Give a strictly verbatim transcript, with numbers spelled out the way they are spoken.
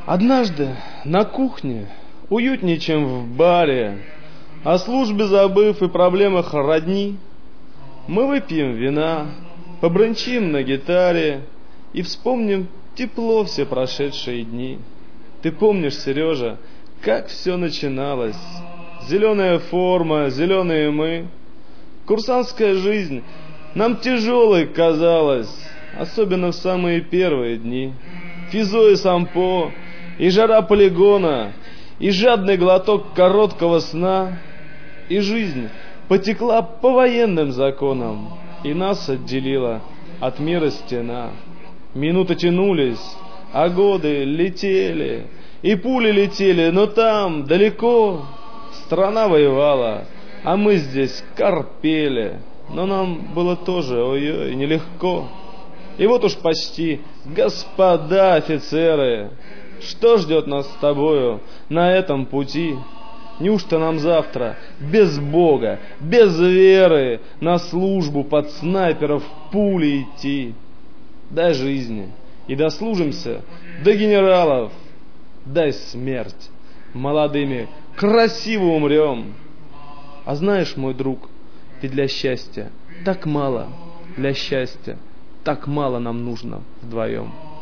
Однажды на кухне, уютнее, чем в баре, о службе забыв и проблемах родни, мы выпьем вина, побренчим на гитаре и вспомним тепло все прошедшие дни. Ты помнишь, Сережа, как все начиналось? Зеленая форма, зеленые мы. Курсантская жизнь нам тяжелой казалась, особенно в самые первые дни. Физо и сампо, и жара полигона, и жадный глоток короткого сна. И жизнь потекла по военным законам, и нас отделила от мира стена. Минуты тянулись, а годы летели, и пули летели, но там, далеко, страна воевала, а мы здесь корпели. Но нам было тоже, ой-ой, нелегко. И вот уж почти, господа офицеры, что ждет нас с тобою на этом пути? Неужто нам завтра без Бога, без веры на службу под снайперов пули идти? Дай жизни и дослужимся до генералов. Дай смерть, молодыми красиво умрем. А знаешь, мой друг, ведь для счастья так мало, для счастья так мало нам нужно вдвоем.